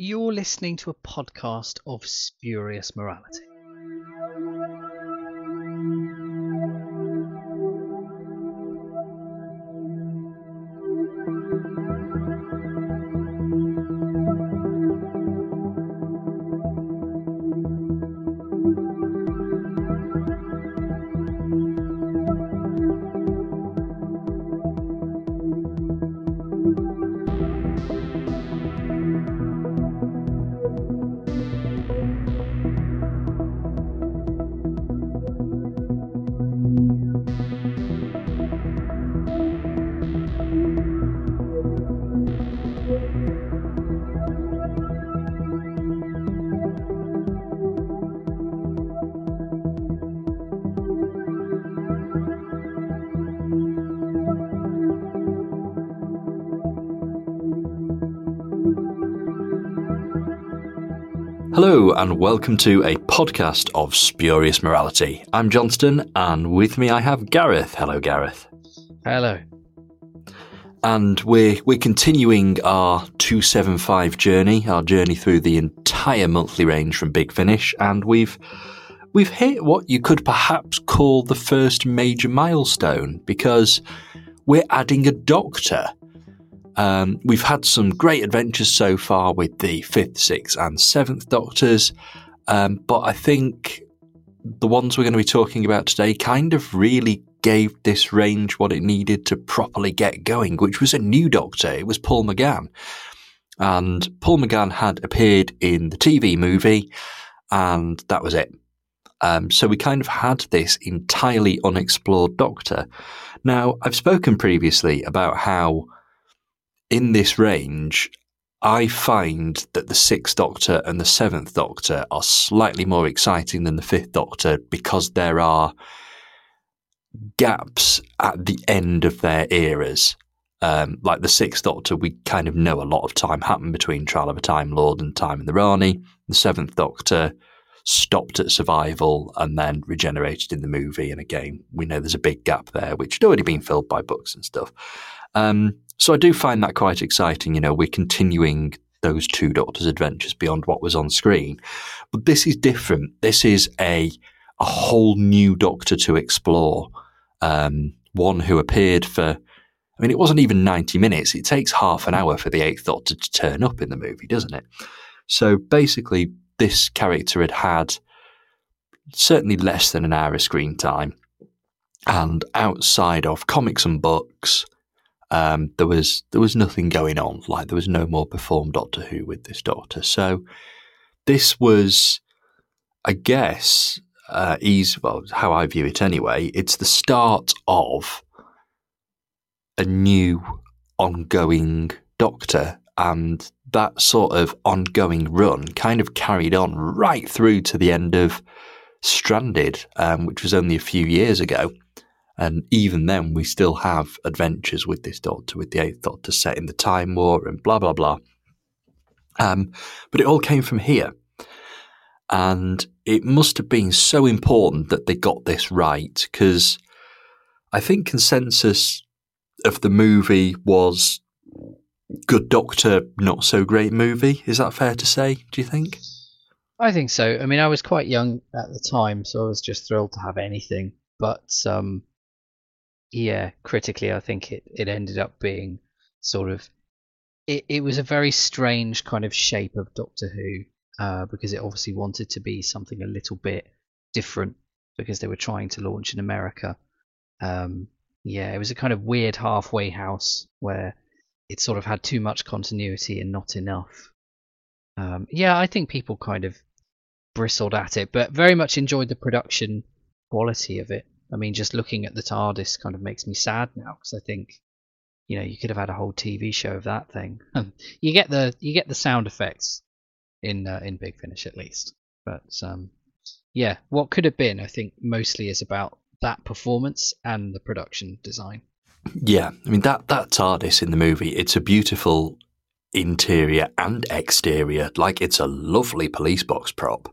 You're listening to a podcast of spurious morality. Hello and welcome to a podcast of Spurious Morality. I'm Johnston and with me I have Gareth. Hello Gareth. Hello. And we're continuing our 275 journey, our journey through the entire monthly range from Big Finish, and we've hit what you could perhaps call the first major milestone because we're adding a doctor. We've had some great adventures so far with the 5th, 6th and 7th Doctors, but I think the ones we're going to be talking about today kind of really gave this range what it needed to properly get going, which was a new Doctor. It was Paul McGann. And Paul McGann had appeared in the TV movie, and that was it. So we kind of had this entirely unexplored Doctor. Now, I've spoken previously about how in this range, I find that the 6th Doctor and the 7th Doctor are slightly more exciting than the 5th Doctor because there are gaps at the end of their eras. Like the 6th Doctor, we kind of know a lot of time happened between Trial of a Time Lord and Time in the Rani. The 7th Doctor stopped at Survival and then regenerated in the movie. And again, we know there's a big gap there, which had already been filled by books and stuff. So I do find that quite exciting. You know, we're continuing those two Doctors' adventures beyond what was on screen. But this is different. This is a whole new Doctor to explore. One who appeared for, I mean, it wasn't even 90 minutes. It takes half an hour for the 8th Doctor to turn up in the movie, doesn't it? So basically, this character had certainly less than an hour of screen time. And outside of comics and books, there was nothing going on. Like there was no more performed Doctor Who with this Doctor. So this was, I guess, how I view it anyway. It's the start of a new ongoing Doctor, and that sort of ongoing run kind of carried on right through to the end of Stranded, which was only a few years ago. And even then, we still have adventures with this Doctor, with the 8th Doctor set in the Time War and blah, blah, blah. But it all came from here. And it must have been so important that they got this right, because I think consensus of the movie was good Doctor, not so great movie. Is that fair to say, do you think? I think so. I mean, I was quite young at the time, so I was just thrilled to have anything. But yeah, critically, I think it ended up being sort of, it was a very strange kind of shape of Doctor Who, because it obviously wanted to be something a little bit different because they were trying to launch in America. Yeah, it was a kind of weird halfway house where it sort of had too much continuity and not enough. Yeah, I think people kind of bristled at it, but very much enjoyed the production quality of it. I mean, just looking at the TARDIS kind of makes me sad now because I think, you know, you could have had a whole TV show of that thing. You get the sound effects in Big Finish at least, but yeah, what could have been, I think, mostly is about that performance and the production design. Yeah, I mean that TARDIS in the movie, it's a beautiful interior and exterior. Like it's a lovely police box prop.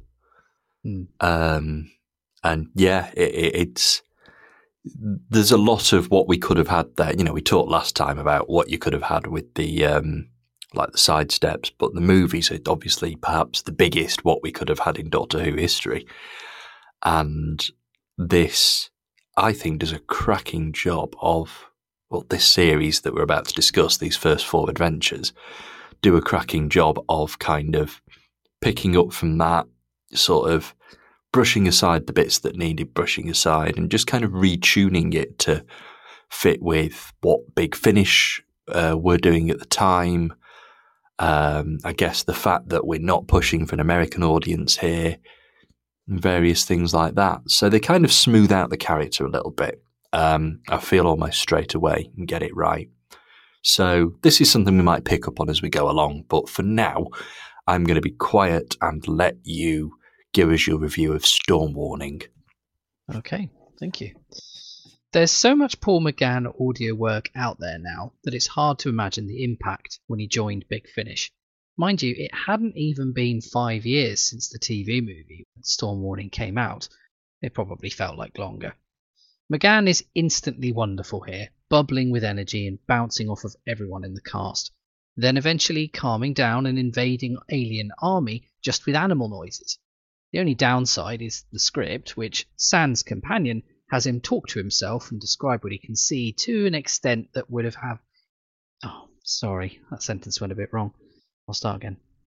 And yeah, it's there's a lot of what we could have had there. You know, we talked last time about what you could have had with the like the sidesteps, but the movies are obviously perhaps the biggest what we could have had in Doctor Who history. And this, I think, does a cracking job of, well, this series that we're about to discuss, these first 4 adventures, do a cracking job of kind of picking up from that, sort of brushing aside the bits that needed brushing aside and just kind of retuning it to fit with what Big Finish were doing at the time. I guess the fact that we're not pushing for an American audience here, and various things like that. So they kind of smooth out the character a little bit. I feel almost straight away and get it right. So this is something we might pick up on as we go along. But for now, I'm going to be quiet and let you give us your review of Storm Warning. Okay, thank you. There's so much Paul McGann audio work out there now that it's hard to imagine the impact when he joined Big Finish. Mind you, it hadn't even been 5 years since the TV movie when Storm Warning came out. It probably felt like longer. McGann is instantly wonderful here, bubbling with energy and bouncing off of everyone in the cast, then eventually calming down an invading alien army just with animal noises. The only downside is the script, which Sans' companion has him talk to himself and describe what he can see to an extent that would have... Oh, sorry, that sentence went a bit wrong. I'll start again.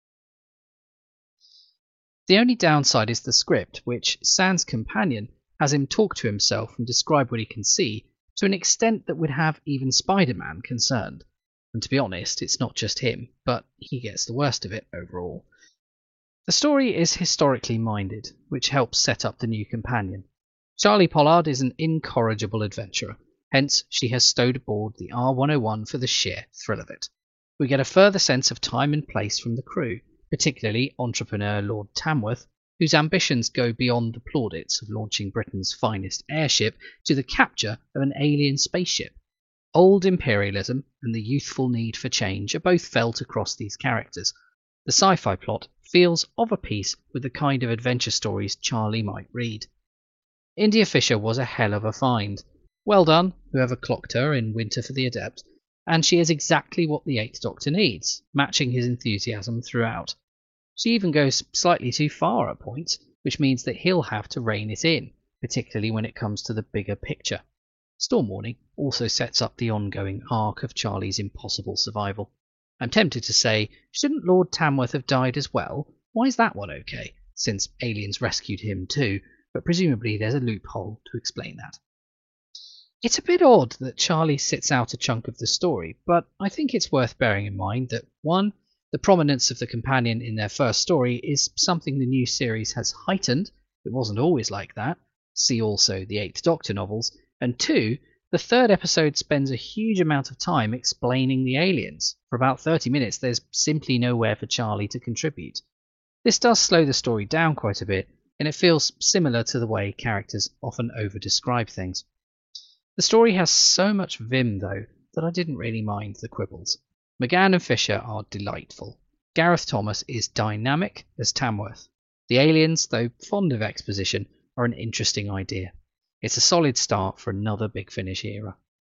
The only downside is the script, which Sans' companion has him talk to himself and describe what he can see to an extent that would have even Spider-Man concerned. And to be honest, it's not just him, but he gets the worst of it overall. The story is historically minded, which helps set up the new companion. Charlie Pollard is an incorrigible adventurer, hence she has stowed aboard the R101 for the sheer thrill of it. We get a further sense of time and place from the crew, particularly entrepreneur Lord Tamworth, whose ambitions go beyond the plaudits of launching Britain's finest airship to the capture of an alien spaceship. Old imperialism and the youthful need for change are both felt across these characters. The sci-fi plot feels of a piece with the kind of adventure stories Charlie might read. India Fisher was a hell of a find. Well done, whoever clocked her in Winter for the Adept. And she is exactly what the Eighth Doctor needs, matching his enthusiasm throughout. She even goes slightly too far at points, which means that he'll have to rein it in, particularly when it comes to the bigger picture. Storm Warning also sets up the ongoing arc of Charlie's impossible survival. I'm tempted to say, shouldn't Lord Tamworth have died as well? Why is that one okay, since aliens rescued him too, but presumably there's a loophole to explain that. It's a bit odd that Charlie sits out a chunk of the story, but I think it's worth bearing in mind that 1. The prominence of the companion in their first story is something the new series has heightened. It wasn't always like that. See also the Eighth Doctor novels. And 2. The third episode spends a huge amount of time explaining the aliens. For about 30 minutes, there's simply nowhere for Charlie to contribute. This does slow the story down quite a bit, and it feels similar to the way characters often over-describe things. The story has so much vim, though, that I didn't really mind the quibbles. McGann and Fisher are delightful. Gareth Thomas is dynamic as Tamworth. The aliens, though fond of exposition, are an interesting idea. It's a solid start for another Big Finish era.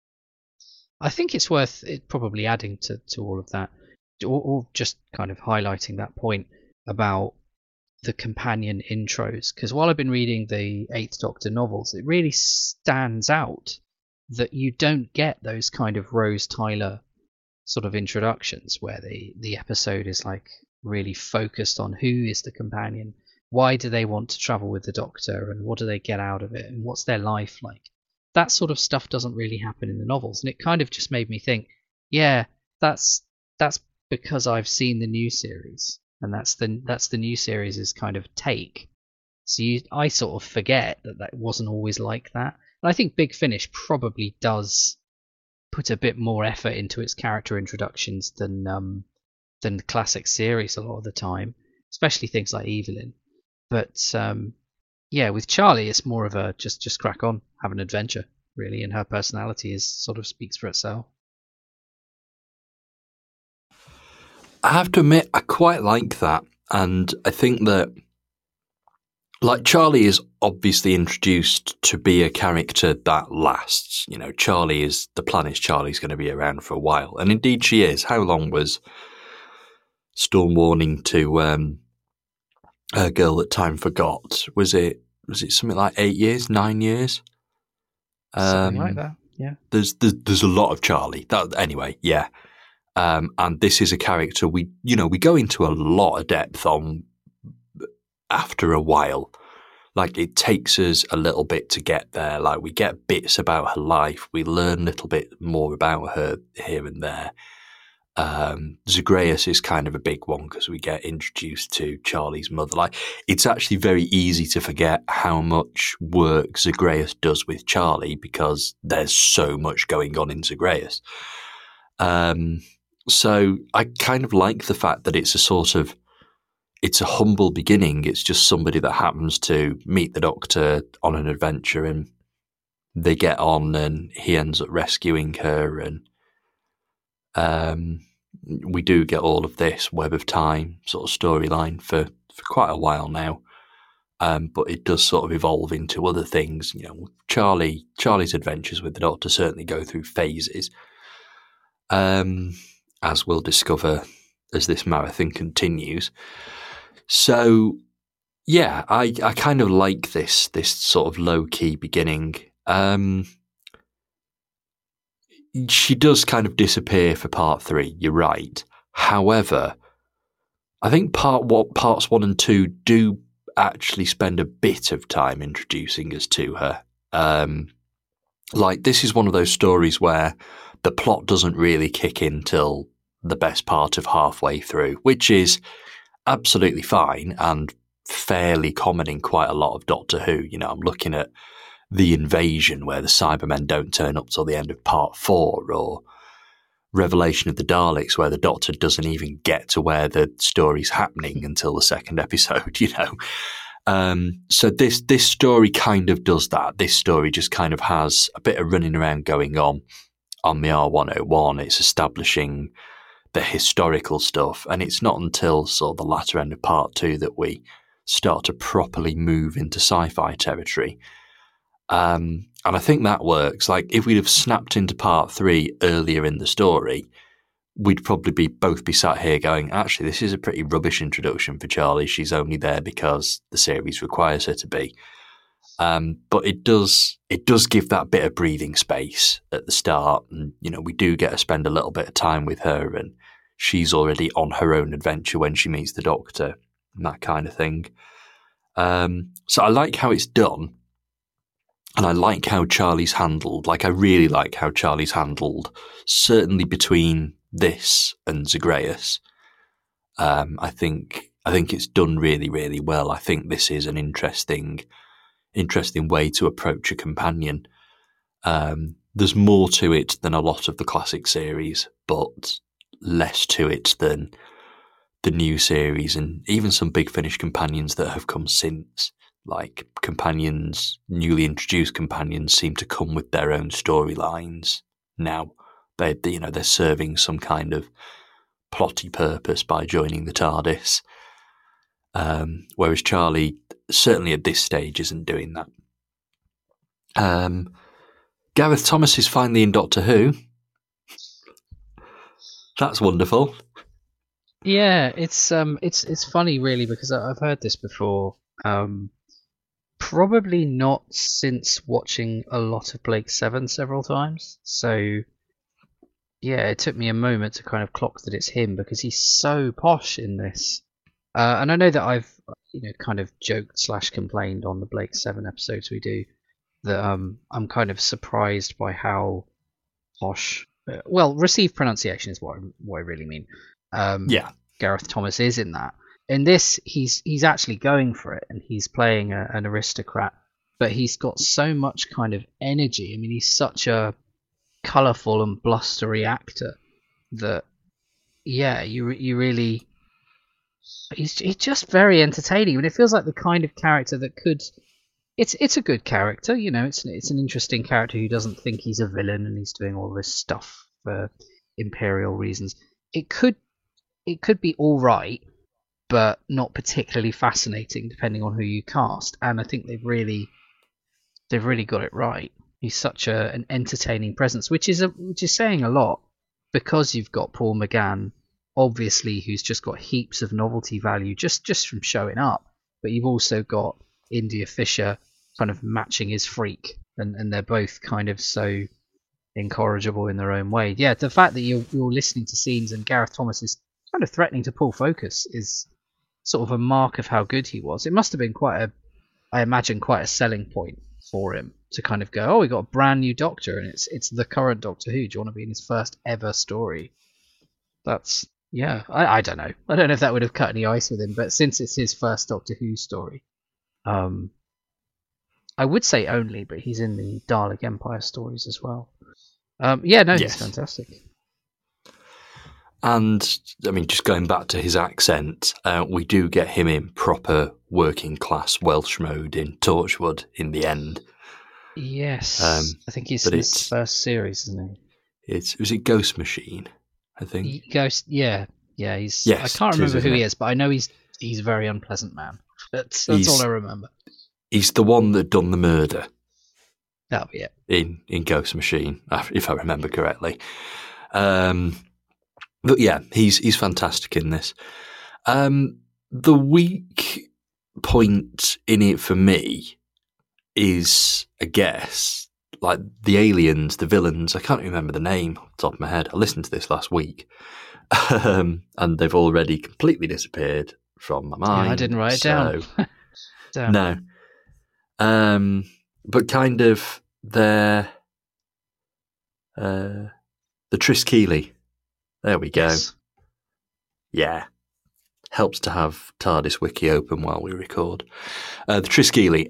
I think it's worth it probably adding to all of that, or just kind of highlighting that point about the companion intros, because while I've been reading the Eighth Doctor novels, it really stands out that you don't get those kind of Rose Tyler sort of introductions where the episode is like really focused on who is the companion, why do they want to travel with the Doctor, and what do they get out of it, and what's their life like. That sort of stuff doesn't really happen in the novels, and it kind of just made me think, yeah, that's because I've seen the new series, and that's the new series' kind of take. So I sort of forget that wasn't always like that. And I think Big Finish probably does put a bit more effort into its character introductions than the classic series a lot of the time, especially things like Evelyn. But yeah, with Charlie, it's more of a just crack on, have an adventure, really, and her personality is sort of speaks for itself. I have to admit, I quite like that, and I think that, like, Charlie is obviously introduced to be a character that lasts. You know, Charlie's going to be around for a while, and indeed she is. How long was Storm Warning to a girl that time forgot. Was it something like 8 years, 9 years? Something like that. Yeah. There's a lot of Charlie. Anyway, yeah. And this is a character we go into a lot of depth on after a while. Like, it takes us a little bit to get there. Like, we get bits about her life. We learn a little bit more about her here and there. Zagreus is kind of a big one because we get introduced to Charlie's mother. Like, it's actually very easy to forget how much work Zagreus does with Charlie because there's so much going on in Zagreus. So I kind of like the fact that it's a humble beginning. It's just somebody that happens to meet the Doctor on an adventure and they get on and he ends up rescuing her, and we do get all of this Web of Time sort of storyline for quite a while now. But it does sort of evolve into other things. Charlie's adventures with the Doctor certainly go through phases, as we'll discover as this marathon continues. So, yeah, I kind of like this sort of low-key beginning. She does kind of disappear for part 3, you're right. However, I think parts 1 and 2 do actually spend a bit of time introducing us to her. Like, this is one of those stories where the plot doesn't really kick in till the best part of halfway through, which is absolutely fine and fairly common in quite a lot of Doctor Who. I'm looking at The Invasion, where the Cybermen don't turn up till the end of part 4, or Revelation of the Daleks, where the Doctor doesn't even get to where the story's happening until the second episode, So this story kind of does that. This story just kind of has a bit of running around going on the R101. It's establishing the historical stuff, and it's not until sort of the latter end of part 2 that we start to properly move into sci-fi territory. And I think that works. Like, if we'd have snapped into part 3 earlier in the story, we'd probably both be sat here going, actually, this is a pretty rubbish introduction for Charlie. She's only there because the series requires her to be. But it does give that bit of breathing space at the start. And, we do get to spend a little bit of time with her, and she's already on her own adventure when she meets the Doctor and that kind of thing. So I like how it's done. And I like how Charlie's handled. Like, I really like how Charlie's handled, certainly between this and Zagreus. I think it's done really, really well. I think this is an interesting way to approach a companion. There's more to it than a lot of the classic series, but less to it than the new series and even some Big Finish companions that have come since. Like, newly introduced companions seem to come with their own storylines now. They're serving some kind of plotty purpose by joining the TARDIS. Whereas Charlie, certainly at this stage, isn't doing that. Gareth Thomas is finally in Doctor Who. That's wonderful. Yeah, it's funny really, because I've heard this before. Probably not since watching a lot of Blake Seven several times. So yeah, it took me a moment to kind of clock that it's him, because he's so posh in this. And I know that I've kind of joked / complained on the Blake 7 episodes we do that I'm kind of surprised by how posh, received pronunciation is what I really mean. Yeah, Gareth Thomas is in that. In this, he's actually going for it, and he's playing an aristocrat, but he's got so much kind of energy. I mean, he's such a colourful and blustery actor that, yeah, you really. He's just very entertaining, and it feels like the kind of character that could. It's a good character, It's an interesting character who doesn't think he's a villain and he's doing all this stuff for imperial reasons. It could be all right, but not particularly fascinating, depending on who you cast. And I think they've really got it right. He's such an entertaining presence, which is saying a lot, because you've got Paul McGann obviously who's just got heaps of novelty value just from showing up, but you've also got India Fisher kind of matching his freak, and they're both kind of so incorrigible in their own way. Yeah, the fact that you're listening to scenes and Gareth Thomas is kind of threatening to pull focus is sort of a mark of how good he was. It must have been I imagine quite a selling point for him to kind of go, oh, we got a brand new Doctor, and it's the current Doctor Who. Do you want to be in his first ever story? That's I don't know. I don't know if that would have cut any ice with him, but since it's his first Doctor Who story, I would say only, but he's in the Dalek Empire stories as well. He's fantastic. And, I mean, just going back to his accent, we do get him in proper working-class Welsh mode in Torchwood in the end. Yes. I think he's in his first series, isn't he? Was it Ghost Machine, I think? Ghost, yeah. Yes, I can't remember who he is, but I know he's a very unpleasant man. That's all I remember. He's the one that done the murder. That'll be it. In Ghost Machine, if I remember correctly. But yeah, he's fantastic in this. The weak point in it for me is, I guess, like the aliens, the villains. I can't remember the name off the top of my head. I listened to this last week, and they've already completely disappeared from my mind. Yeah, I didn't write it down. No. But kind of the Triskele. There we go. Yes. Yeah. Helps to have TARDIS Wiki open while we record. The Triskele.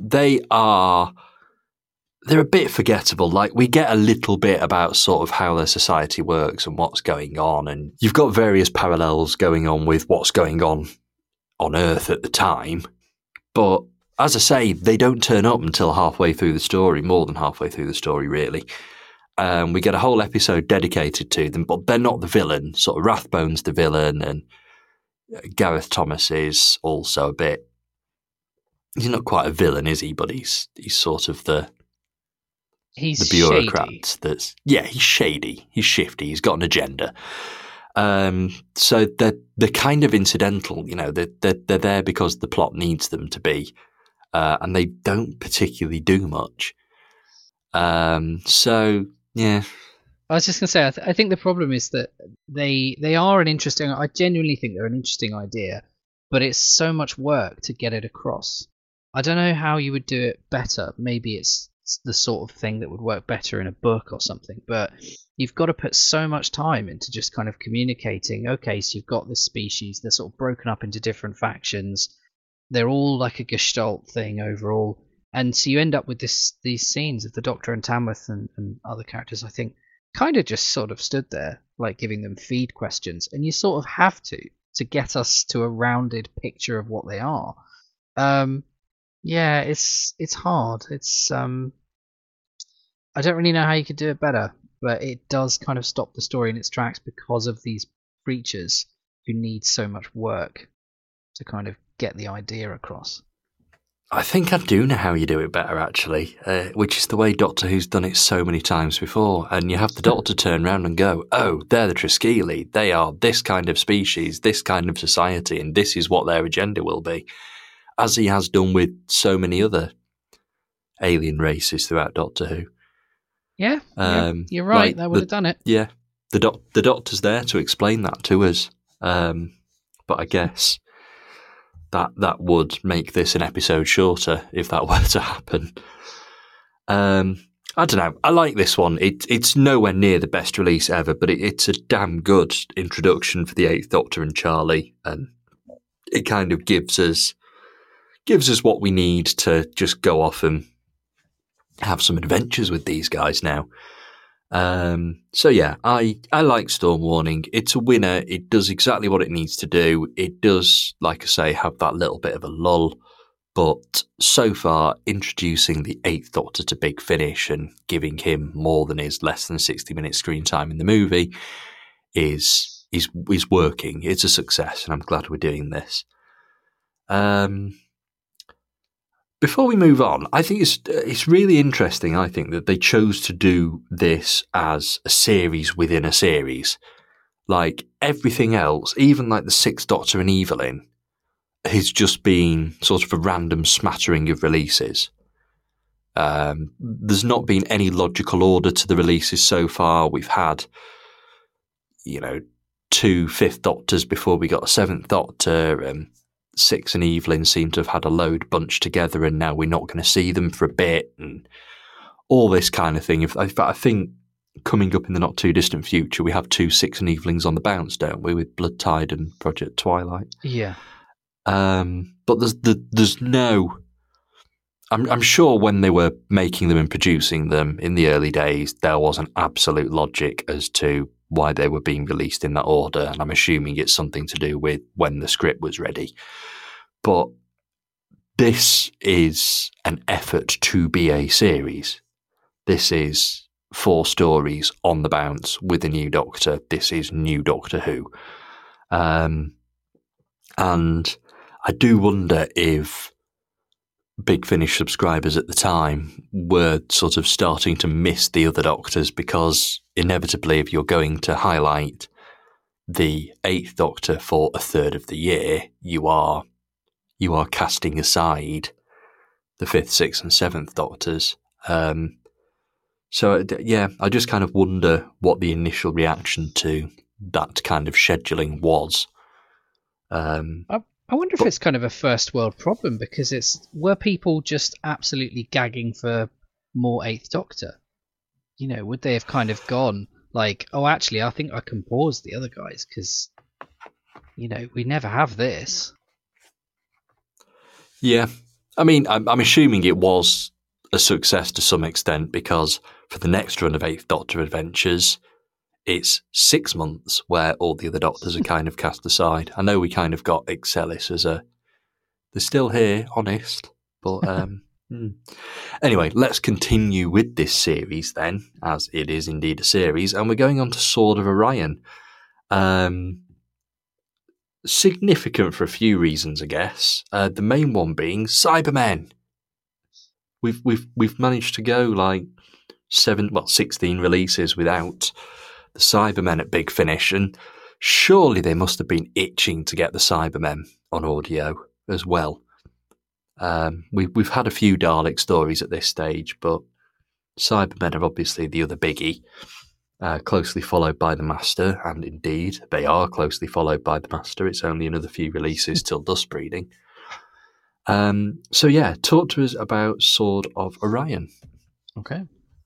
They're a bit forgettable. Like, we get a little bit about sort of how their society works and what's going on, and you've got various parallels going on with what's going on Earth at the time. But as I say, they don't turn up until halfway through the story, more than halfway through the story, really. We get a whole episode dedicated to them, but they're not the villain. Sort of Rathbone's the villain, and Gareth Thomas is also a bit... He's not quite a villain, is he? But he's sort of the bureaucrat. Shady. He's shady. He's shifty. He's got an agenda. So they're kind of incidental. You know, they're there because the plot needs them to be, and they don't particularly do much. So yeah. I was just going to say, I think the problem is that they are an interesting... I genuinely think they're an interesting idea, but it's so much work to get it across. I don't know how you would do it better. Maybe it's the sort of thing that would work better in a book or something, but you've got to put so much time into just kind of communicating. Okay, so you've got this species, they're sort of broken up into different factions. They're all like a Gestalt thing overall. And so you end up with these scenes of the Doctor and Tamworth and other characters, I think, kind of just sort of stood there, like giving them feed questions. And you sort of have to get us to a rounded picture of what they are. It's hard. I don't really know how you could do it better, but it does kind of stop the story in its tracks because of these creatures who need so much work to kind of get the idea across. I think I do know how you do it better, actually, which is the way Doctor Who's done it so many times before. And you have the Doctor turn around and go, oh, they're the Triskele. They are this kind of species, this kind of society, and this is what their agenda will be. As he has done with so many other alien races throughout Doctor Who. Yeah, you're right. Like that would have done it. Yeah, the Doctor's there to explain that to us. But I guess that would make this an episode shorter if that were to happen. I don't know. I like this one. It's nowhere near the best release ever, but it's a damn good introduction for the Eighth Doctor and Charlie, and it kind of gives us what we need to just go off and have some adventures with these guys now. So yeah, I like Storm Warning. It's a winner. It does exactly what it needs to do. It does, like I say, have that little bit of a lull, but so far introducing the Eighth Doctor to Big Finish and giving him more than his less than 60-minute screen time in the movie is working. It's a success, and I'm glad we're doing this. Before we move on, I think it's really interesting, I think, that they chose to do this as a series within a series. Like, everything else, even like the Sixth Doctor and Evelyn, has just been sort of a random smattering of releases. There's not been any logical order to the releases so far. We've had, 2 Fifth Doctors before we got a Seventh Doctor, and Six and Evelyn seem to have had a load bunched together, and now we're not going to see them for a bit, and all this kind of thing. I think coming up in the not too distant future, we have 2 Six and Evelyns on the bounce, don't we, with Blood Tide and Project Twilight? Yeah. But there's no. I'm sure when they were making them and producing them in the early days, there was an absolute logic as to why they were being released in that order, and I'm assuming it's something to do with when the script was ready. But this is an effort to be a series. This is 4 stories on the bounce with a new Doctor. This is new Doctor Who. And I do wonder if Big Finish subscribers at the time were sort of starting to miss the other Doctors, because inevitably, if you're going to highlight the 8th Doctor for a third of the year, you are casting aside the 5th, 6th and 7th Doctors. So yeah, I just kind of wonder what the initial reaction to that kind of scheduling was. I wonder if it's kind of a first world problem, because were people just absolutely gagging for more 8th Doctor? Would they have kind of gone like, oh, actually, I think I can pause the other guys because, we never have this. Yeah. I mean, I'm assuming it was a success to some extent, because for the next run of 8th Doctor adventures, it's 6 months where all the other Doctors are kind of cast aside. I know we kind of got Excelis as they're still here, honest, but anyway, let's continue with this series then, as it is indeed a series, and we're going on to Sword of Orion. Significant for a few reasons, I guess. The main one being Cybermen. We've managed to go like 16 releases without the Cybermen at Big Finish, and surely they must have been itching to get the Cybermen on audio as well. We've had a few Dalek stories at this stage, but Cybermen are obviously the other biggie, closely followed by the Master, and indeed they are closely followed by the Master. It's only another few releases till Dust Breeding. So yeah, talk to us about Sword of Orion. Okay.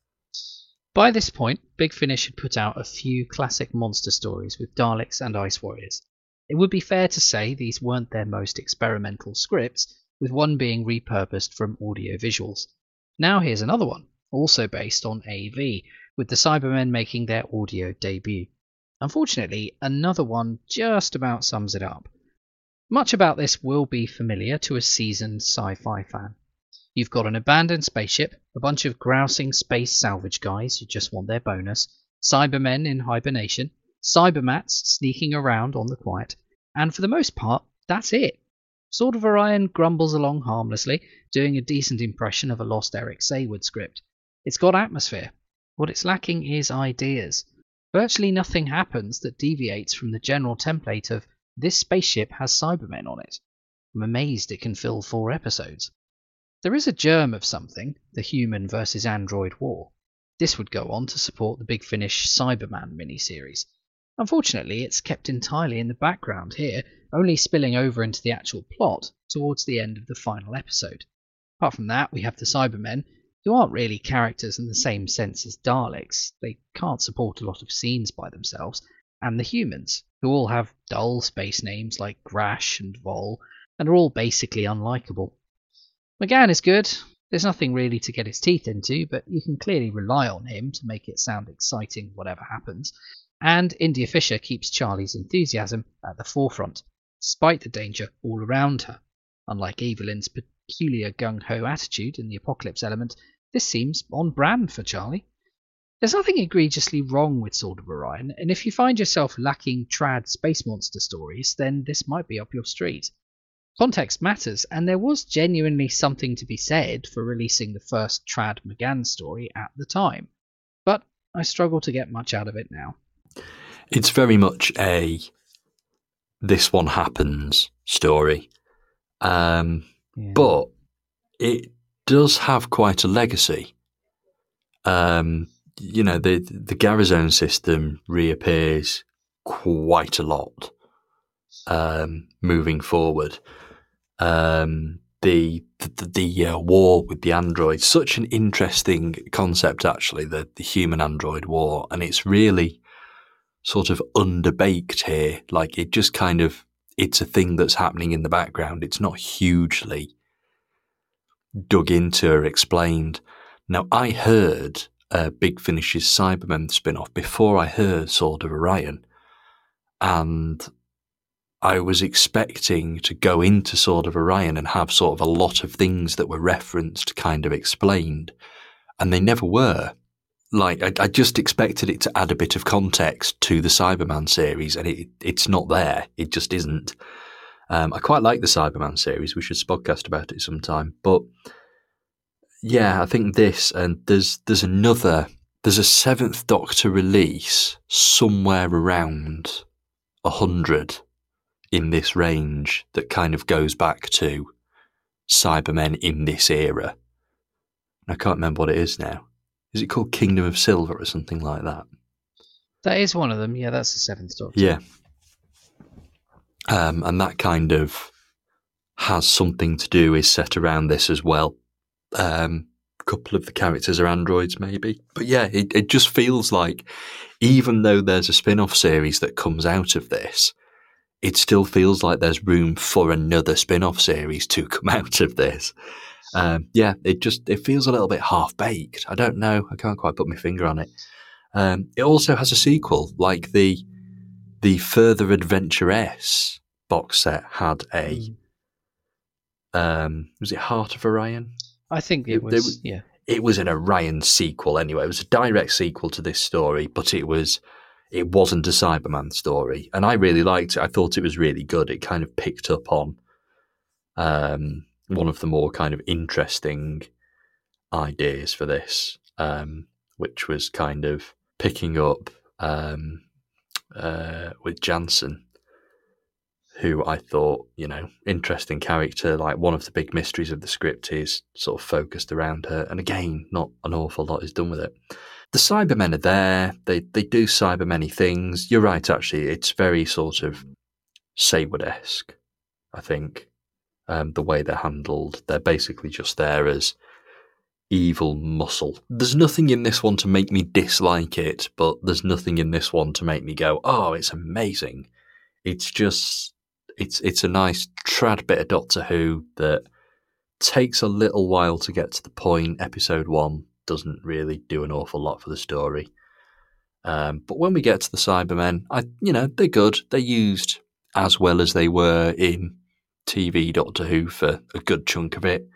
By this point, Big Finish had put out a few classic monster stories with Daleks and Ice Warriors. It would be fair to say these weren't their most experimental scripts, with one being repurposed from audio visuals. Now here's another one, also based on AV, with the Cybermen making their audio debut. Unfortunately, another one just about sums it up. Much about this will be familiar to a seasoned sci-fi fan. You've got an abandoned spaceship, a bunch of grousing space salvage guys who just want their bonus, Cybermen in hibernation, Cybermats sneaking around on the quiet, and for the most part, that's it. Sword of Orion grumbles along harmlessly, doing a decent impression of a lost Eric Saywood script. It's got atmosphere. What it's lacking is ideas. Virtually nothing happens that deviates from the general template of this spaceship has Cybermen on it. I'm amazed it can fill 4 episodes. There is a germ of something, the human versus android war. This would go on to support the Big Finish Cyberman miniseries. Unfortunately, it's kept entirely in the background here, only spilling over into the actual plot towards the end of the final episode. Apart from that, we have the Cybermen, who aren't really characters in the same sense as Daleks. They can't support a lot of scenes by themselves, and the humans, who all have dull space names like Grash and Vol, and are all basically unlikable. McGann is good. There's nothing really to get his teeth into, but you can clearly rely on him to make it sound exciting whatever happens. And India Fisher keeps Charlie's enthusiasm at the forefront, despite the danger all around her. Unlike Evelyn's peculiar gung-ho attitude in the apocalypse element, this seems on brand for Charlie. There's nothing egregiously wrong with Sword of Orion, and if you find yourself lacking trad space monster stories, then this might be up your street. Context matters, and there was genuinely something to be said for releasing the first trad McGann story at the time, but I struggle to get much out of it now. It's very much a this one happens story. But it does have quite a legacy. The Garazone system reappears quite a lot moving forward. The war with the androids, such an interesting concept actually, the human android war, and it's really sort of underbaked here. Like it just kind of, it's a thing that's happening in the background. It's not hugely dug into or explained. Now, I heard Big Finish's Cybermen spin-off before I heard Sword of Orion, and I was expecting to go into Sword of Orion and have sort of a lot of things that were referenced kind of explained, and they never were. Like, I just expected it to add a bit of context to the Cyberman series, and it's not there. It just isn't. I quite like the Cyberman series. We should podcast about it sometime. But yeah, I think this, and there's a 7th Doctor release somewhere around 100 in this range that kind of goes back to Cybermen in this era. I can't remember what it is now. Is it called Kingdom of Silver or something like that? That is one of them. Yeah, that's the 7th Doctor. Yeah. And that kind of has something to do, is set around this as well. A couple of the characters are androids, maybe. But yeah, it just feels like, even though there's a spin-off series that comes out of this, it still feels like there's room for another spin-off series to come out of this. It feels a little bit half-baked. I don't know. I can't quite put my finger on it. It also has a sequel, like the Further Adventure S box set had a... was it Heart of Orion? I think it was, yeah. It was an Orion sequel anyway. It was a direct sequel to this story, but it wasn't a Cyberman story. And I really liked it. I thought it was really good. It kind of picked up on one of the more kind of interesting ideas for this, which was kind of picking up with Jansen, who I thought, interesting character. Like, one of the big mysteries of the script is sort of focused around her. And again, not an awful lot is done with it. The Cybermen are there. They do Cybermen-y things. You're right, actually. It's very sort of Saward-esque, I think. The way they're handled. They're basically just there as evil muscle. There's nothing in this one to make me dislike it, but there's nothing in this one to make me go, oh, it's amazing. It's just, it's a nice trad bit of Doctor Who that takes a little while to get to the point. Episode 1 doesn't really do an awful lot for the story. But when we get to the Cybermen, they're good. They're used as well as they were in TV Doctor Who for a good chunk of it.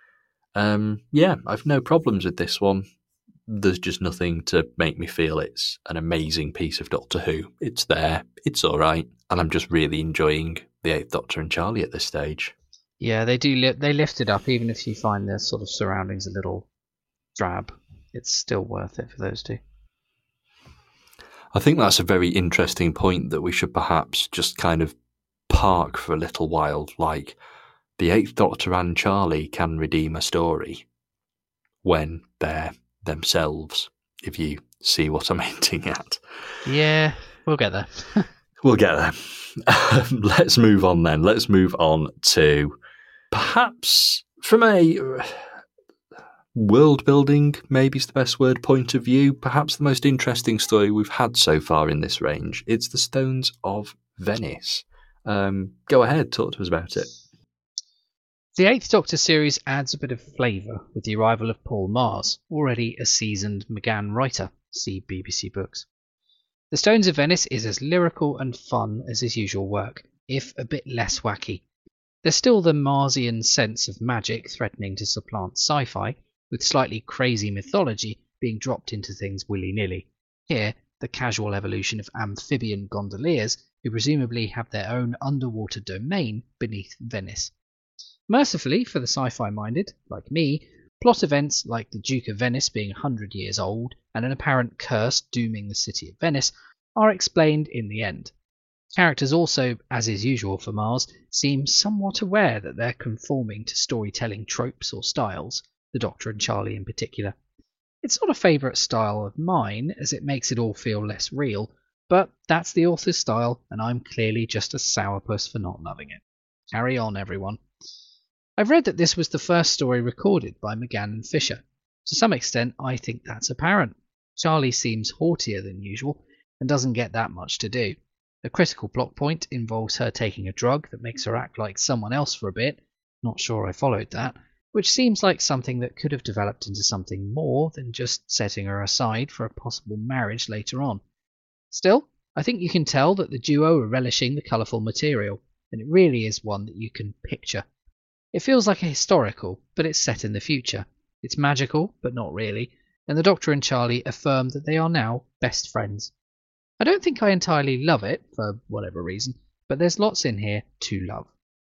I've no problems with this one. There's just nothing to make me feel it's an amazing piece of Doctor Who. It's there, it's all right, and I'm just really enjoying the 8th Doctor and Charlie at this stage. Yeah, they do. They lift it up, even if you find their sort of surroundings a little drab. It's still worth it for those two. I think that's a very interesting point that we should perhaps just kind of park for a little while. Like, the 8th Doctor and Charlie can redeem a story when they're themselves, if you see what I'm hinting at. Yeah, we'll get there. We'll get there. Let's move on then. Let's move on to, perhaps from a world building, maybe is the best word, point of view, perhaps the most interesting story we've had so far in this range. It's the Stones of Venice. Go ahead, talk to us about it. The 8th Doctor series adds a bit of flavour with the arrival of Paul Mars, already a seasoned McGann writer, see BBC Books. The Stones of Venice is as lyrical and fun as his usual work, if a bit less wacky. There's still the Marsian sense of magic threatening to supplant sci-fi, with slightly crazy mythology being dropped into things willy-nilly. Here, the casual evolution of amphibian gondoliers, who presumably have their own underwater domain beneath Venice. Mercifully, for the sci-fi minded, like me, plot events like the Duke of Venice being 100 years old and an apparent curse dooming the city of Venice are explained in the end. Characters also, as is usual for Mars, seem somewhat aware that they're conforming to storytelling tropes or styles, the Doctor and Charlie in particular. It's not a favourite style of mine, as it makes it all feel less real, but that's the author's style, and I'm clearly just a sourpuss for not loving it. Carry on, everyone. I've read that this was the first story recorded by McGann and Fisher. To some extent, I think that's apparent. Charlie seems haughtier than usual, and doesn't get that much to do. A critical plot point involves her taking a drug that makes her act like someone else for a bit. Not sure I followed that. Which seems like something that could have developed into something more than just setting her aside for a possible marriage later on. Still, I think you can tell that the duo are relishing the colourful material, and it really is one that you can picture. It feels like a historical, but it's set in the future. It's magical, but not really, and the Doctor and Charlie affirm that they are now best friends. I don't think I entirely love it, for whatever reason, but there's lots in here to love.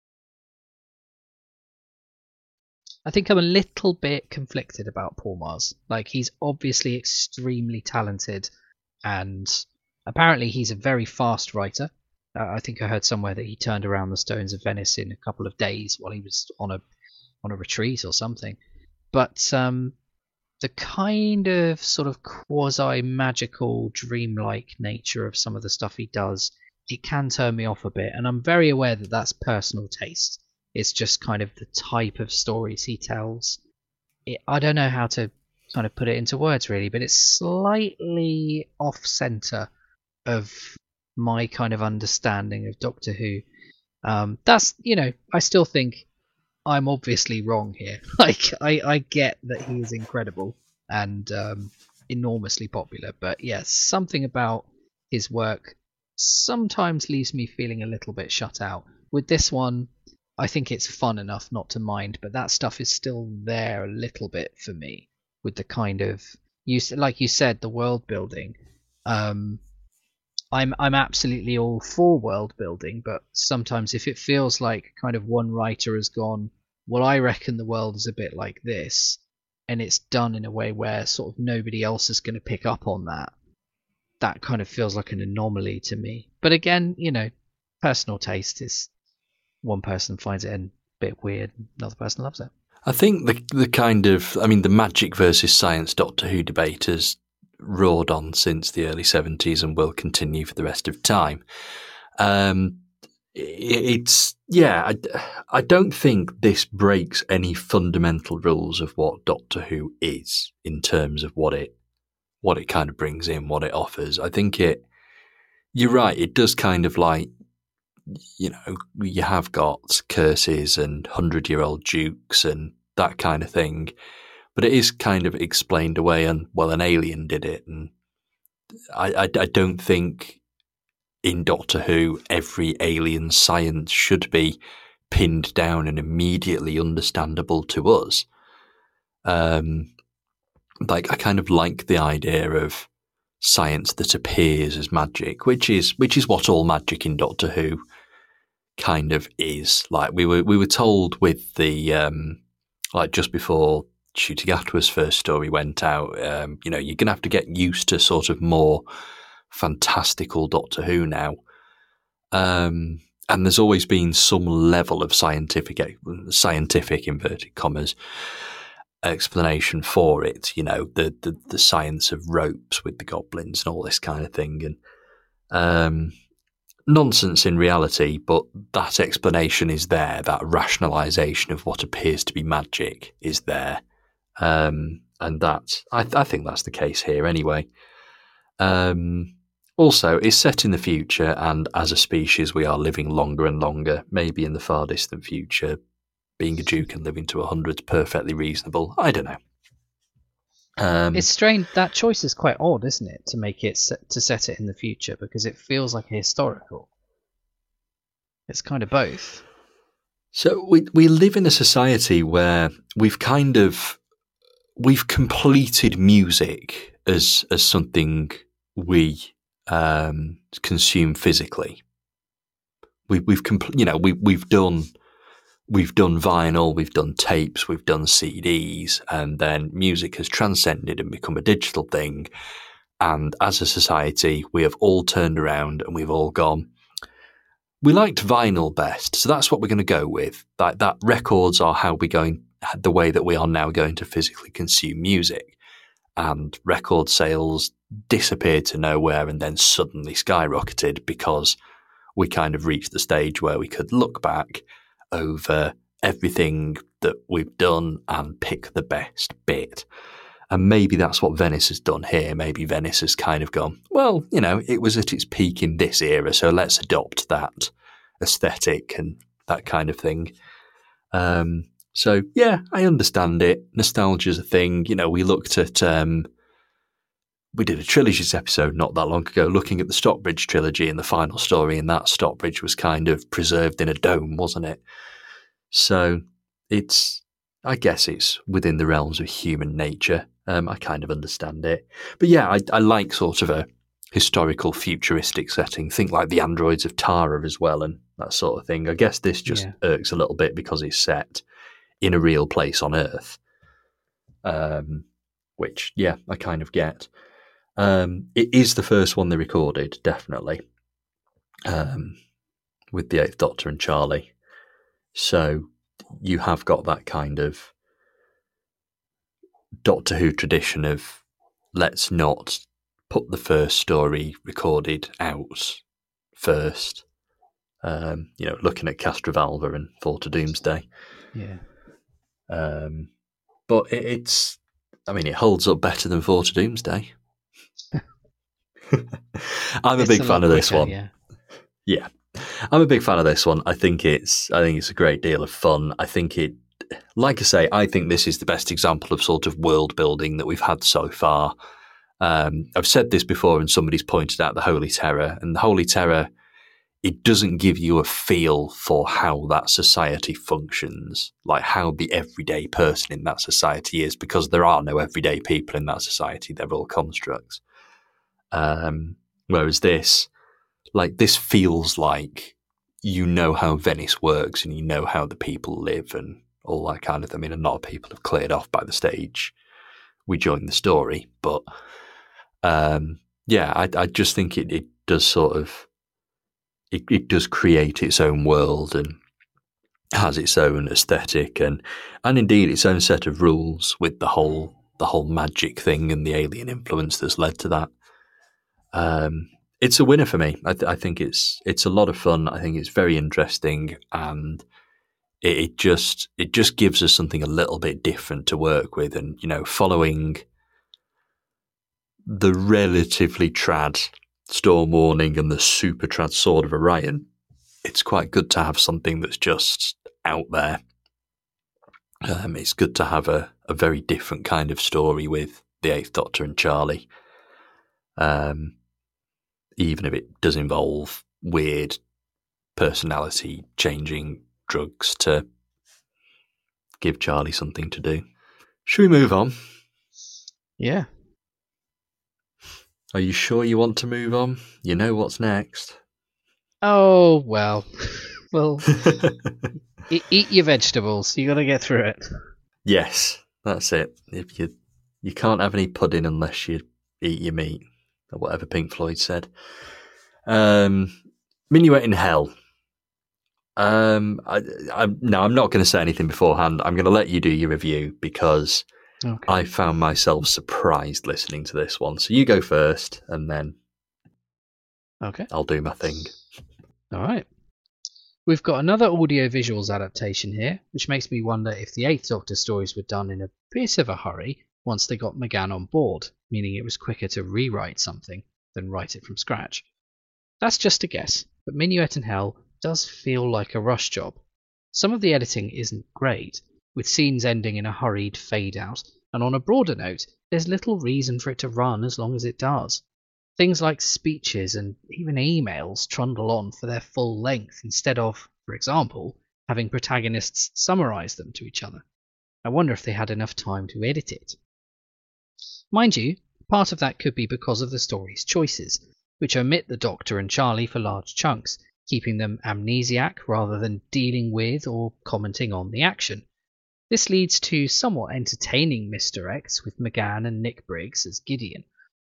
I think I'm a little bit conflicted about Paul Mars. Like, he's obviously extremely talented, and apparently he's a very fast writer. I think I heard somewhere that he turned around the Stones of Venice in a couple of days while he was on a retreat or something. But the kind of sort of quasi-magical, dreamlike nature of some of the stuff he does, it can turn me off a bit, and I'm very aware that that's personal taste. It's just kind of the type of stories he tells. I don't know how to kind of put it into words, really, but it's slightly off-center of my kind of understanding of Doctor Who. That's, I still think I'm obviously wrong here. Like, I get that he is incredible and enormously popular, but yes, something about his work sometimes leaves me feeling a little bit shut out. With this one, I think it's fun enough not to mind, but that stuff is still there a little bit for me. With the kind of, like you said, the world building. I'm absolutely all for world building, but sometimes if it feels like kind of one writer has gone, well, I reckon the world is a bit like this, and it's done in a way where sort of nobody else is going to pick up on that, that kind of feels like an anomaly to me. But again, personal taste is, one person finds it a bit weird, another person loves it. I think the kind of, the magic versus science Doctor Who debate has roared on since the early 70s and will continue for the rest of time. I don't think this breaks any fundamental rules of what Doctor Who is in terms of what it kind of brings in, what it offers. I think you're right, it does kind of like, you have got curses and 100-year-old dukes and that kind of thing, but it is kind of explained away, and, well, an alien did it. And I don't think in Doctor Who every alien science should be pinned down and immediately understandable to us. I kind of like the idea of science that appears as magic, which is what all magic in Doctor Who kind of is. Like we were told with the just before Shooting Atwa's first story went out, you're gonna have to get used to sort of more fantastical Doctor Who now. And there's always been some level of scientific inverted commas explanation for it, the science of ropes with the goblins and all this kind of thing, and nonsense in reality, but that explanation is there, that rationalisation of what appears to be magic is there, and that I think that's the case here anyway. Also, it's set in the future, and as a species we are living longer and longer. Maybe in the far distant future, being a Duke and living to 100 is perfectly reasonable. I don't know. It's strange. That choice is quite odd, isn't it? To set it in the future, because it feels like a historical. It's kind of both. So we live in a society where we've completed music as something we consume physically. We've done vinyl, we've done tapes, we've done CDs, and then music has transcended and become a digital thing. And as a society, we have all turned around and we've all gone, we liked vinyl best, so that's what we're going to go with. That records are the way that we are now going to physically consume music. And record sales disappeared to nowhere and then suddenly skyrocketed because we kind of reached the stage where we could look back over everything that we've done and pick the best bit. And maybe that's what Venice has done here. Maybe Venice has kind of gone, well, it was at its peak in this era, so let's adopt that aesthetic and that kind of thing. So, yeah, I understand it. Nostalgia's a thing. We looked at... we did a trilogies episode not that long ago looking at the Stockbridge trilogy, and the final story in that Stockbridge was kind of preserved in a dome, wasn't it? So I guess it's within the realms of human nature. I kind of understand it. But yeah, I like sort of a historical futuristic setting. Think like the androids of Tara as well and that sort of thing. I guess this just irks a little bit because it's set in a real place on Earth. Which, yeah, I kind of get. It is the first one they recorded, definitely, with the Eighth Doctor and Charlie. So you have got that kind of Doctor Who tradition of let's not put the first story recorded out first. Looking at Castrovalva and Fall to Doomsday. Yeah. But it holds up better than Fall to Doomsday. I'm a big fan of this one. Yeah. I'm a big fan of this one. I think it's a great deal of fun. I think like I say, I think this is the best example of sort of world building that we've had so far. I've said this before and somebody's pointed out the Holy Terror, and the Holy Terror, it doesn't give you a feel for how that society functions, like how the everyday person in that society is, because there are no everyday people in that society. They're all constructs. Whereas this feels like how Venice works and you know how the people live and all that kind of thing. I mean, a lot of people have cleared off by the stage we join the story, but I just think it does sort of it does create its own world and has its own aesthetic and indeed its own set of rules with the whole magic thing and the alien influence that's led to that. It's a winner for me. I think it's a lot of fun. I think it's very interesting, and it just gives us something a little bit different to work with. And following the relatively trad Storm Warning and the super trad Sword of Orion, it's quite good to have something that's just out there. It's good to have a very different kind of story with the Eighth Doctor and Charlie. Even if it does involve weird personality changing drugs to give Charlie something to do. Should we move on? Yeah. Are you sure you want to move on? You know what's next. Oh, well. Well, eat your vegetables. You got to get through it. Yes, that's it. If you can't have any pudding unless you eat your meat. Or whatever Pink Floyd said. Minuet in Hell. I'm not going to say anything beforehand. I'm going to let you do your review because I found myself surprised listening to this one. So you go first, and then I'll do my thing. All right. We've got another audio-visuals adaptation here, which makes me wonder if the Eighth Doctor stories were done in a bit of a hurry once they got McGann on board, meaning it was quicker to rewrite something than write it from scratch. That's just a guess, but Minuet in Hell does feel like a rush job. Some of the editing isn't great, with scenes ending in a hurried fade-out, and on a broader note, there's little reason for it to run as long as it does. Things like speeches and even emails trundle on for their full length instead of, for example, having protagonists summarise them to each other. I wonder if they had enough time to edit it. Mind you, part of that could be because of the story's choices, which omit the Doctor and Charlie for large chunks, keeping them amnesiac rather than dealing with or commenting on the action. This leads to somewhat entertaining misdirects with McGann and Nick Briggs as Gideon,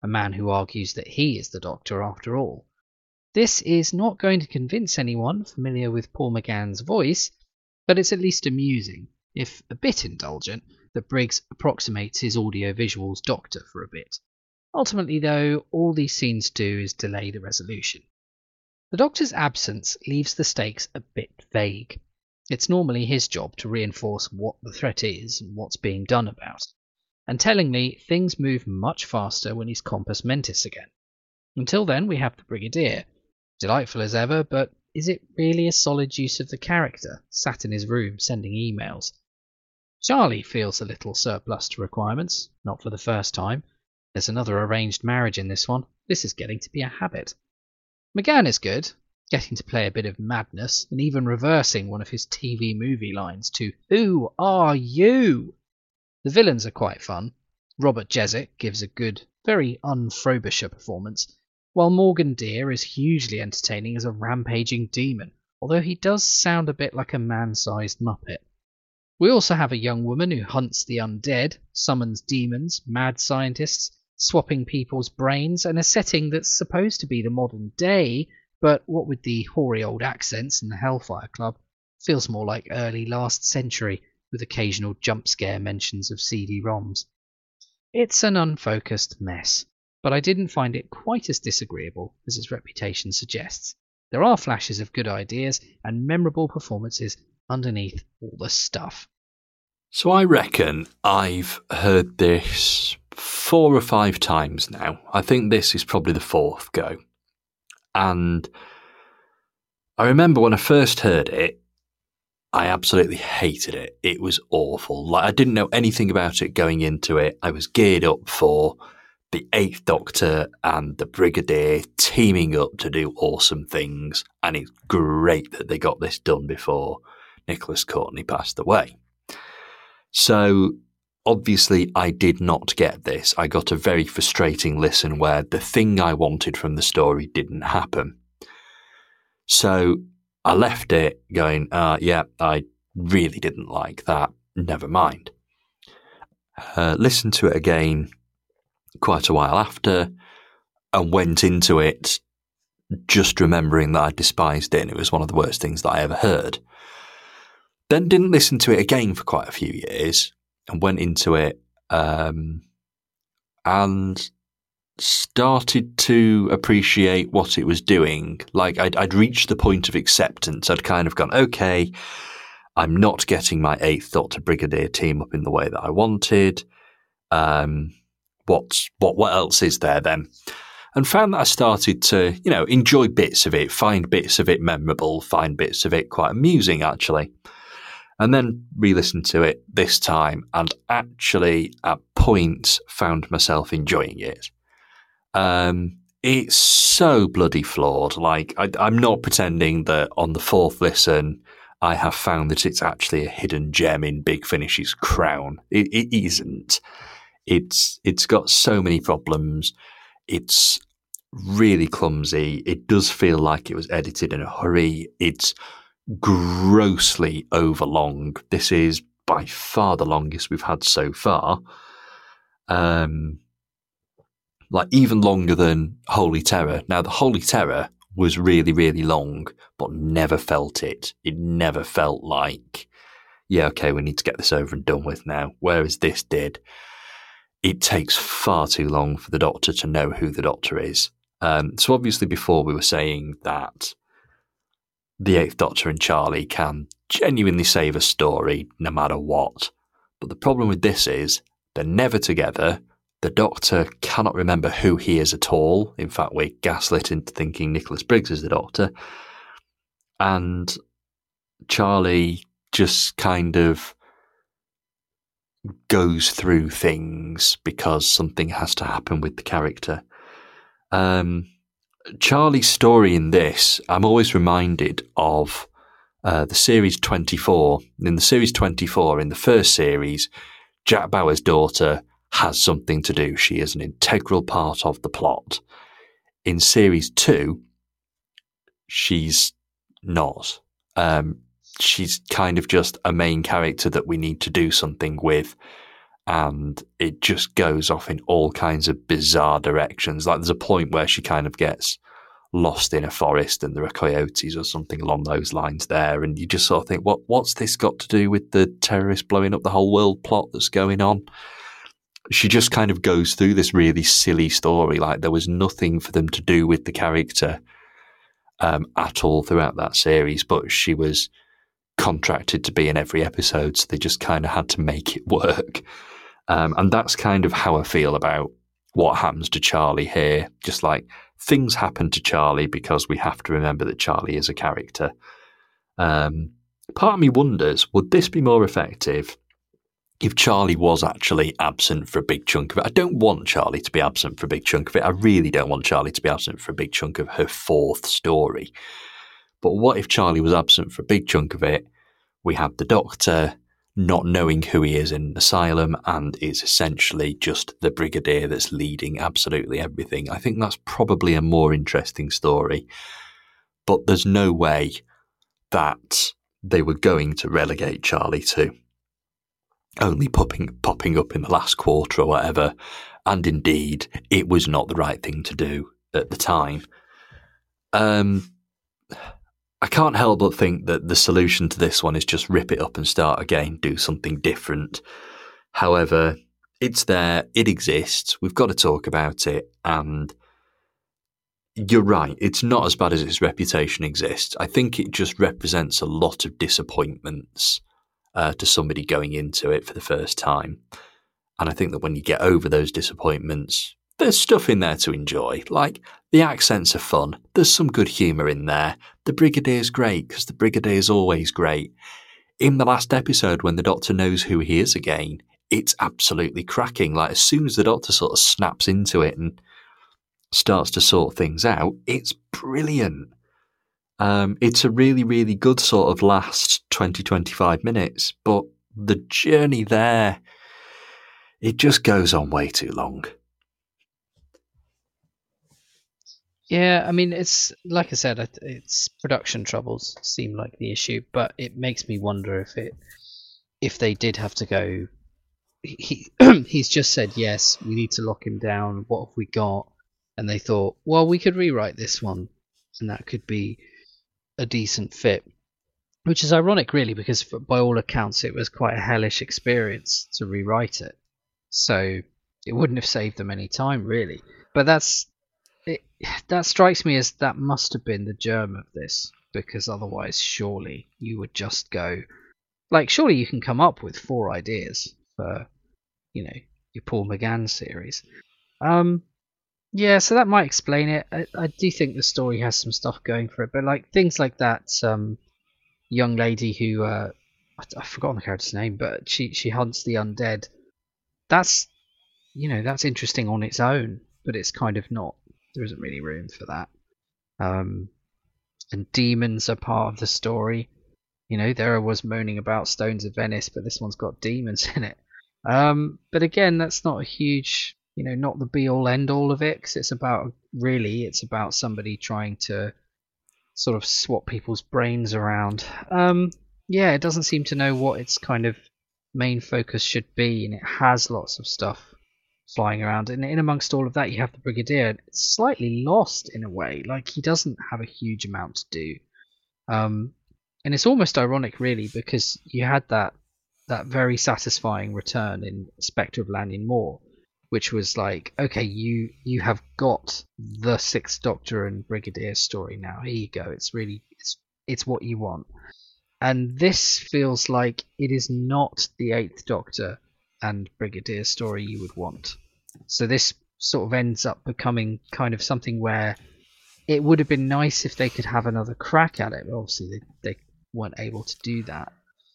a man who argues that he is the Doctor after all. This is not going to convince anyone familiar with Paul McGann's voice, but it's at least amusing, if a bit indulgent, that Briggs approximates his audio-visuals Doctor for a bit. Ultimately, though, all these scenes do is delay the resolution. The Doctor's absence leaves the stakes a bit vague. It's normally his job to reinforce what the threat is and what's being done about it. And tellingly, things move much faster when he's compos mentis again. Until then, we have the Brigadier. Delightful as ever, but is it really a solid use of the character, sat in his room sending emails? Charlie feels a little surplus to requirements, not for the first time. There's another arranged marriage in this one. This is getting to be a habit. McGann is good, getting to play a bit of madness, and even reversing one of his TV movie lines to "Who are you?" The villains are quite fun. Robert Jezik gives a good, very un-Frobisher performance, while Morgan Deere is hugely entertaining as a rampaging demon, although he does sound a bit like a man-sized Muppet. We also have a young woman who hunts the undead, summons demons, mad scientists, swapping people's brains, and a setting that's supposed to be the modern day, but what with the hoary old accents and the Hellfire Club, feels more like early last century, with occasional jump scare mentions of CD-ROMs. It's an unfocused mess, but I didn't find it quite as disagreeable as its reputation suggests. There are flashes of good ideas and memorable performances underneath all the stuff. So I reckon I've heard this 4 or 5 times now. I think this is probably the 4th go. And I remember when I first heard it, I absolutely hated it. It was awful. Like, I didn't know anything about it going into it. I was geared up for the 8th Doctor and the Brigadier teaming up to do awesome things. And it's great that they got this done before Nicholas Courtney passed away. So obviously I did not get this. I got a very frustrating listen where the thing I wanted from the story didn't happen. So I left it going, yeah, I really didn't like that. Never mind. Listened to it again quite a while after and went into it just remembering that I despised it and it was one of the worst things that I ever heard. Then didn't listen to it again for quite a few years and went into it and started to appreciate what it was doing. Like I'd reached the point of acceptance. I'd kind of gone, okay, I'm not getting my 8th Doctor Brigadier team up in the way that I wanted. What else is there then? And found that I started to, enjoy bits of it, find bits of it memorable, find bits of it quite amusing actually. And then re-listened to it this time and actually at points found myself enjoying it. It's so bloody flawed. Like, I'm not pretending that on the 4th listen I have found that it's actually a hidden gem in Big Finish's crown. It isn't. It's got so many problems. It's really clumsy. It does feel like it was edited in a hurry. It's grossly overlong. This is by far the longest we've had so far. Like even longer than Holy Terror. Now the Holy Terror was really, really long, but never felt it. It never felt like, yeah, okay, we need to get this over and done with now. Whereas this did. It takes far too long for the Doctor to know who the Doctor is. So obviously before we were saying that the 8th Doctor and Charlie can genuinely save a story no matter what. But the problem with this is they're never together. The Doctor cannot remember who he is at all. In fact, we're gaslit into thinking Nicholas Briggs is the Doctor. And Charlie just kind of goes through things because something has to happen with the character. Charlie's story in this, I'm always reminded of the series 24. In the series 24, in the first series, Jack Bauer's daughter has something to do. She is an integral part of the plot. In series 2, she's not. She's kind of just a main character that we need to do something with. and it just goes off in all kinds of bizarre directions. Like there's a point where she kind of gets lost in a forest and there are coyotes or something along those lines there, and you just sort of think, what's this got to do with the terrorists blowing up the whole world plot that's going on? She just kind of goes through this really silly story, like there was nothing for them to do with the character at all throughout that series, but she was contracted to be in every episode, so they just kind of had to make it work. And that's kind of how I feel about what happens to Charlie here. Just like things happen to Charlie because we have to remember that Charlie is a character. Part of me wonders, would this be more effective if Charlie was actually absent for a big chunk of it? I don't want Charlie to be absent for a big chunk of it. I really don't want Charlie to be absent for a big chunk of her fourth story. But what if Charlie was absent for a big chunk of it? We have the Doctor not knowing who he is in an asylum, and it's essentially just the Brigadier that's leading absolutely everything. I think that's probably a more interesting story. But there's no way that they were going to relegate Charlie to only popping up in the last quarter or whatever. And indeed, it was not the right thing to do at the time. I can't help but think that the solution to this one is just rip it up and start again, do something different. However, it's there, it exists, we've got to talk about it, and you're right, it's not as bad as its reputation exists. I think it just represents a lot of disappointments to somebody going into it for the first time. And I think that when you get over those disappointments, there's stuff in there to enjoy. Like, the accents are fun. There's some good humour in there. The Brigadier's great, because the Brigadier's always great. In the last episode, when the Doctor knows who he is again, it's absolutely cracking. Like, as soon as the Doctor sort of snaps into it and starts to sort things out, it's brilliant. It's a really, really good sort of last 20-25 minutes, but the journey there, it just goes on way too long. Yeah, I mean, it's like I said, it's production troubles seem like the issue, but it makes me wonder if they did have to go. He's just said yes, we need to lock him down. What have we got? And they thought, well, we could rewrite this one, and that could be a decent fit. Which is ironic, really, because by all accounts, it was quite a hellish experience to rewrite it. So it wouldn't have saved them any time, really. But that strikes me as that must have been the germ of this, because otherwise surely you would just go, like, surely you can come up with 4 ideas for, your Paul McGann series. Yeah, so that might explain it. I do think the story has some stuff going for it, but like things like that young lady who I've forgotten the character's name, but she hunts the undead. That's that's interesting on its own, but it's kind of not. There isn't really room for that. And demons are part of the story. There was moaning about Stones of Venice, but this one's got demons in it. But again, that's not a huge, not the be all end all of it, because it's about somebody trying to sort of swap people's brains around. Yeah, it doesn't seem to know what its kind of main focus should be, and it has lots of stuff flying around, and in amongst all of that you have the Brigadier. It's slightly lost in a way, like he doesn't have a huge amount to do, and it's almost ironic really, because you had that very satisfying return in Spectre of Lanyon Moor, which was like, okay, you have got the Sixth Doctor and Brigadier story now, here you go, it's what you want. And this feels like it is not the Eighth Doctor and Brigadier story you would want. So this sort of ends up becoming kind of something where it would have been nice if they could have another crack at it, but obviously they weren't able to do that.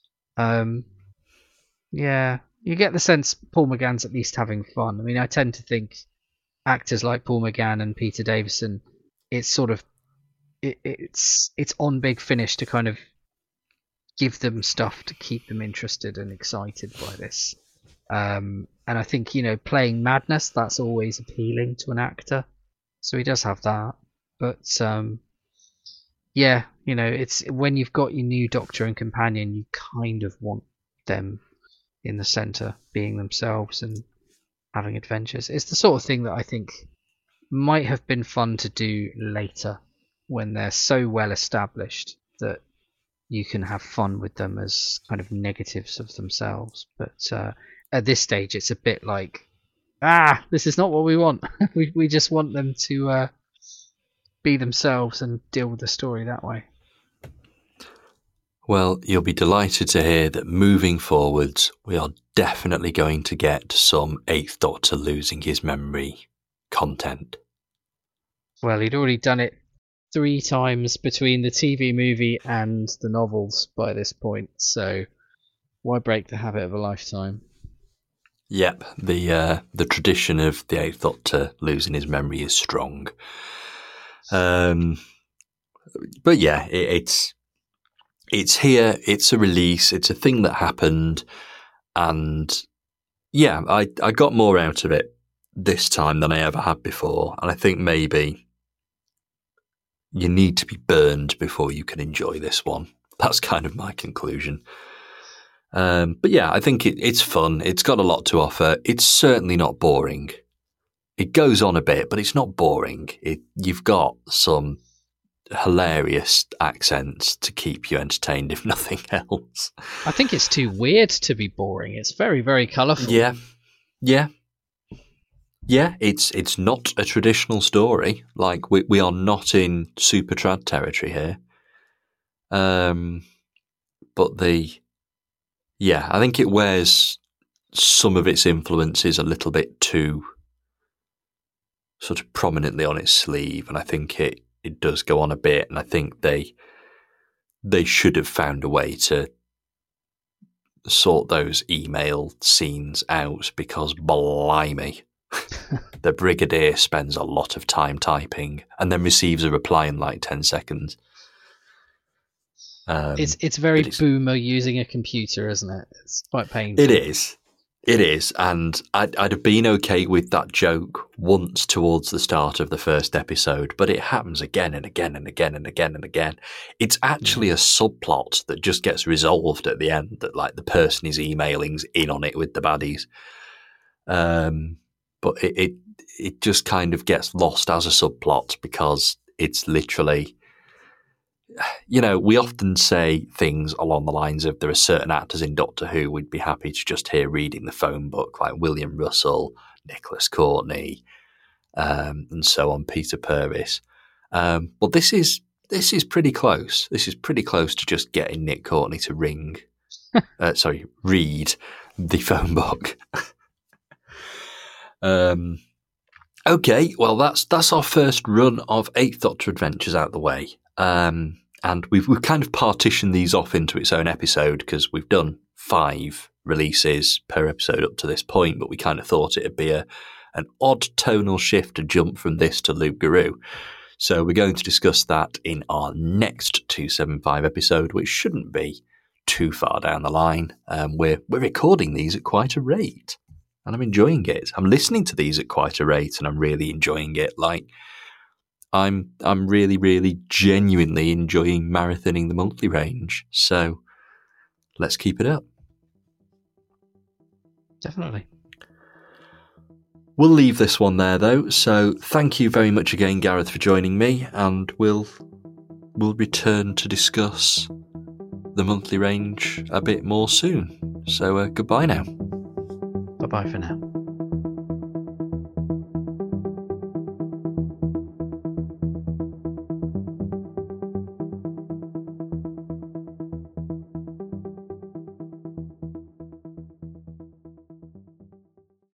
Yeah, you get the sense Paul McGann's at least having fun. I mean, I tend to think actors like Paul McGann and Peter Davison, it's sort of it's on Big Finish to kind of give them stuff to keep them interested and excited by this. And I think, playing madness, that's always appealing to an actor. So he does have that. But, yeah, it's when you've got your new Doctor and companion, you kind of want them in the centre, being themselves and having adventures. It's the sort of thing that I think might have been fun to do later when they're so well established that you can have fun with them as kind of negatives of themselves. But at this stage, it's a bit like, this is not what we want. we just want them to be themselves and deal with the story that way. Well, you'll be delighted to hear that moving forwards, we are definitely going to get some Eighth Doctor losing his memory content. Well, he'd already done it 3 times between the TV movie and the novels by this point, so why break the habit of a lifetime? Yep, the tradition of the Eighth Doctor losing his memory is strong. But yeah, it's here, it's a release, it's a thing that happened, and yeah, I got more out of it this time than I ever had before, and I think maybe you need to be burned before you can enjoy this one. That's kind of my conclusion. But yeah, I think it's fun, it's got a lot to offer, it's certainly not boring. It goes on a bit, but it's not boring. You've got some hilarious accents to keep you entertained, if nothing else. I think it's too weird to be boring. It's very, very colourful. Yeah. It's not a traditional story. Like we are not in super trad territory here. But I think it wears some of its influences a little bit too sort of prominently on its sleeve, and I think it does go on a bit, and I think they should have found a way to sort those email scenes out, because blimey, the Brigadier spends a lot of time typing and then receives a reply in like 10 seconds. It's very boomer using a computer, isn't it? It's quite painful. It is, and I'd have been okay with that joke once towards the start of the first episode, but it happens again and again and again and again and again. It's actually a subplot that just gets resolved at the end, that like the person he's emailing's in on it with the baddies. But it just kind of gets lost as a subplot because it's literally... You know, we often say things along the lines of there are certain actors in Doctor Who we'd be happy to just hear reading the phone book, like William Russell, Nicholas Courtney, and so on, Peter Purvis. Well, this is pretty close. This is pretty close to just getting Nick Courtney to read the phone book. Okay, well, that's our first run of Eighth Doctor Adventures out the way. And we've kind of partitioned these off into its own episode because we've done 5 releases per episode up to this point, but we kind of thought it'd be an odd tonal shift to jump from this to Loup Garou. So we're going to discuss that in our next 275 episode, which shouldn't be too far down the line. We're recording these at quite a rate, and I'm enjoying it. I'm listening to these at quite a rate, and I'm really enjoying it. Like, I'm really, really genuinely enjoying marathoning the monthly range. So let's keep it up. Definitely. We'll leave this one there, though. So thank you very much again, Gareth, for joining me, and we'll return to discuss the monthly range a bit more soon. So goodbye now. Bye-bye for now.